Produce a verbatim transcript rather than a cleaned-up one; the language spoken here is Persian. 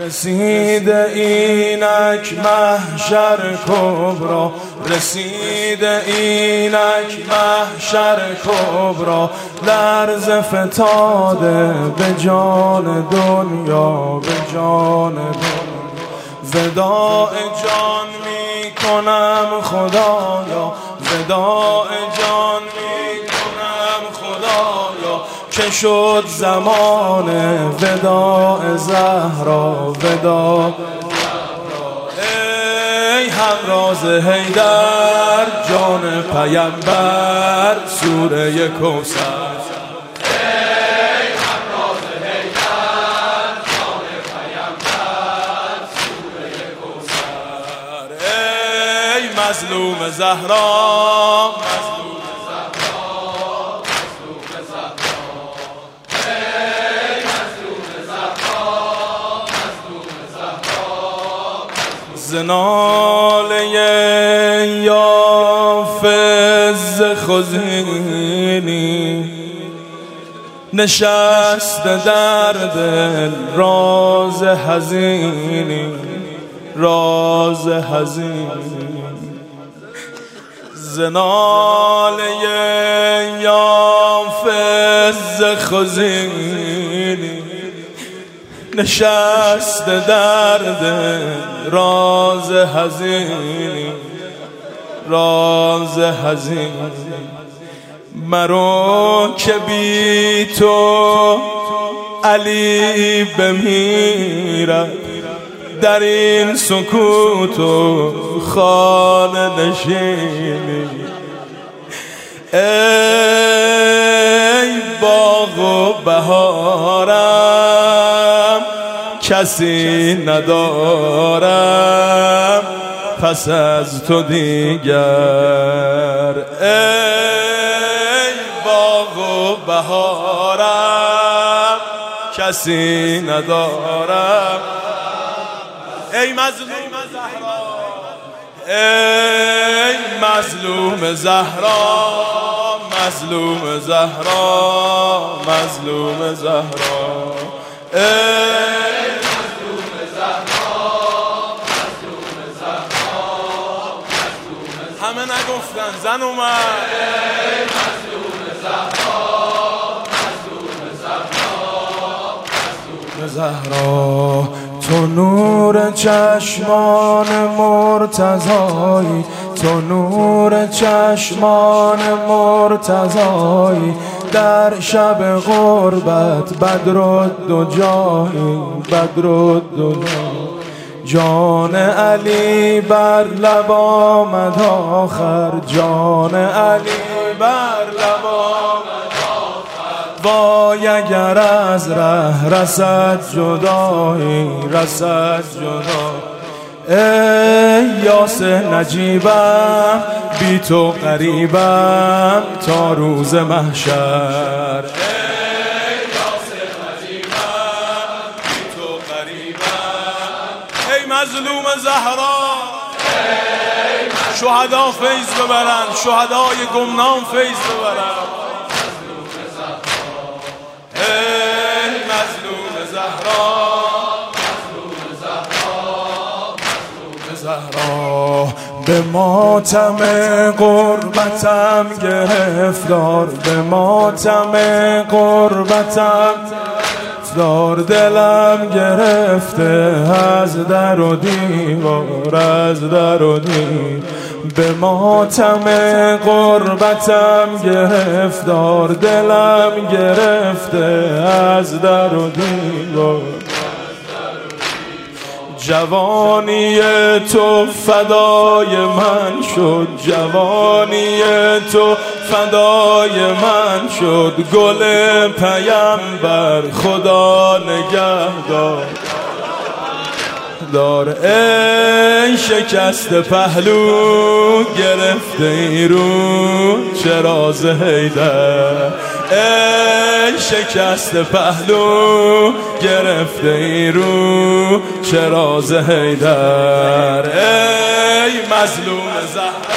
رسیده اینک محشر کبرا، رسیده اینک محشر کبرا، لرز فتاده به جان دنیا، به جان دنیا. وداع جان می کنم خدایا، وداع جان می کنم خدایا، که شد زمان وداع زهرا، وداع ای همراز حیدر جان پیمبر سوره کوثر. مظلوم زهرا، مظلوم زهرا، مظلوم زهرا، ای مظلوم زهرا، مظلوم زهرا. زناله یافز خزینی نشست در دل راز حزینی، راز حزینی. زناله یافز خزینی نشست در دل راز حزینی، راز حزینی. مرو که بی تو علی بمیرد، در این سکوت و خانه نشینی. ای باغ و بهارم کسی ندارم پس از تو دیگر. ای باغ و بهارم کسی ندارم. ای مظلوم زهرا، ای مظلوم زهرا، مظلوم زهرا، مظلوم زهرا، ای مظلوم زهرا، مظلوم زهرا، مظلوم زهرا. همه نگفتن زن اومد. ای مظلوم زهرا، مظلوم زهرا، مظلوم زهرا. تو نور چشمان مرتضایی، تو نور چشمان مرتضایی، در شب غربت بدرالدجایی، بدرالدجایی. جان علی بر لب آمد آخر، جان علی بر لب آمد. وای اگر از ره رسد جدایی، رسد جدایی. ای یاسر نجیبم بی تو غریبم تا روز محشر. ای یاسر نجیبم بی تو غریبم. ای مظلوم زهرا، شهدا فیض ببرن، شهدای گمنام فیض ببرن. ای مظلوم زهرا، مظلوم زهرا، مظلوم زهرا. به ماتم غربتم گرفتار، به ماتم غربتم گرفتار. دلم گرفته از در و دیوار، از در و دیوار. به ماتم غربتم گرفتار، دلم گرفته از در و دیوار. جوانی تو فدای من شد، جوانی تو فدای من شد. گل پیمبر خدا نگهدار دار. ای شکست پهلو گرفته ای رو چراز حیدر. ای شکست پهلو گرفته ای رو چراز حیدر. ای مظلوم زهرا.